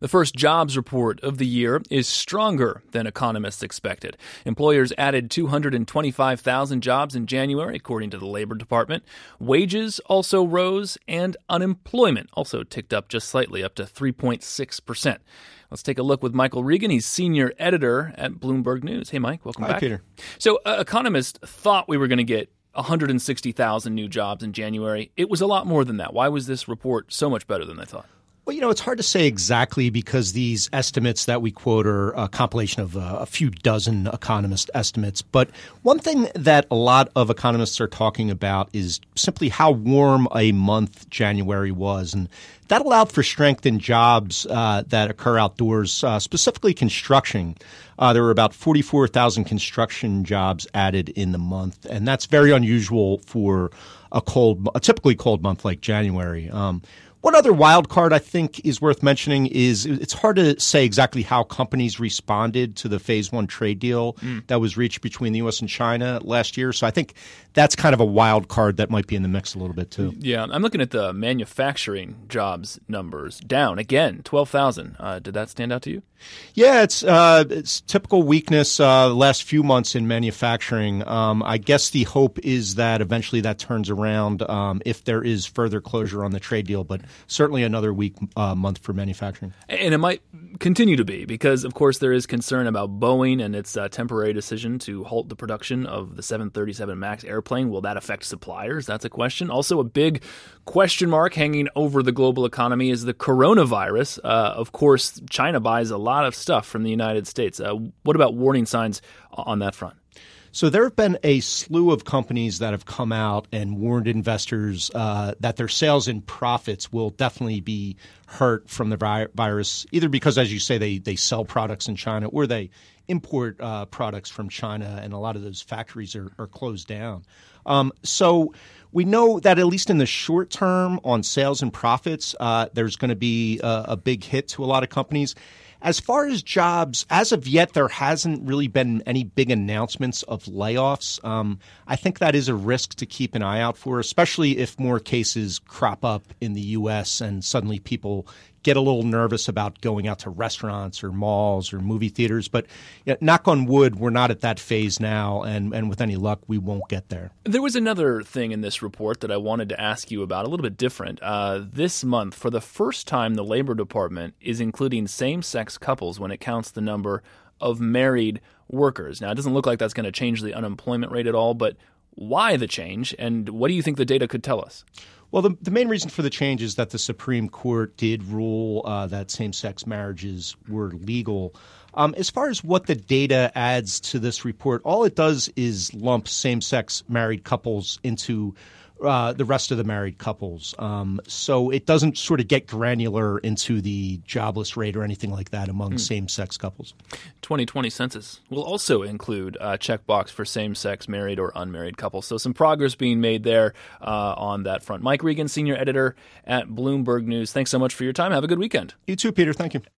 The first jobs report of the year is stronger than economists expected. Employers added 225,000 jobs in January, according to the Labor Department. Wages also rose, and unemployment also ticked up just slightly, up to 3.6%. Let's take a look with Michael Regan. He's senior editor at Bloomberg News. Hey, Mike, welcome back. Hi, Peter. So economists thought we were going to get 160,000 new jobs in January. It was a lot more than that. Why was this report so much better than they thought? Well, it's hard to say exactly because these estimates that we quote are a compilation of a few dozen economist estimates. But one thing that a lot of economists are talking about is simply how warm a month January was. And that allowed for strength in jobs that occur outdoors, specifically construction. There were about 44,000 construction jobs added in the month, and that's very unusual for a typically cold month like January. One other wild card I think is worth mentioning is it's hard to say exactly how companies responded to the Phase 1 trade deal that was reached between the U.S. and China last year. So I think that's kind of a wild card that might be in the mix a little bit too. Yeah, I'm looking at the manufacturing jobs numbers down again, 12,000. Did that stand out to you? Yeah, it's typical weakness the last few months in manufacturing. I guess the hope is that eventually that turns around if there is further closure on the trade deal, but certainly another weak month for manufacturing. And it might continue to be because, of course, there is concern about Boeing and its temporary decision to halt the production of the 737 MAX airplane. Will that affect suppliers? That's a question. Also, a big question mark hanging over the global economy is the coronavirus. Of course, China buys a lot of stuff from the United States. What about warning signs on that front? So there have been a slew of companies that have come out and warned investors that their sales and profits will definitely be hurt from the virus, either because, as you say, they sell products in China or they import products from China, and a lot of those factories are closed down. So we know that at least in the short term on sales and profits, there's going to be a big hit to a lot of companies. As far as jobs, as of yet, there hasn't really been any big announcements of layoffs. I think that is a risk to keep an eye out for, especially if more cases crop up in the U.S. and suddenly people get a little nervous about going out to restaurants or malls or movie theaters. But knock on wood, we're not at that phase now, and with any luck, we won't get there. There was another thing in this report that I wanted to ask you about, a little bit different. This month, for the first time, the Labor Department is including same-sex couples when it counts the number of married workers. Now, it doesn't look like that's going to change the unemployment rate at all, but why the change, and what do you think the data could tell us? Well, the main reason for the change is that the Supreme Court did rule that same-sex marriages were legal. As far as what the data adds to this report, all it does is lump same-sex married couples into the rest of the married couples. So it doesn't sort of get granular into the jobless rate or anything like that among same-sex couples. 2020 census will also include a checkbox for same-sex married or unmarried couples. So some progress being made there on that front. Mike Regan, senior editor at Bloomberg News. Thanks so much for your time. Have a good weekend. You too, Peter. Thank you.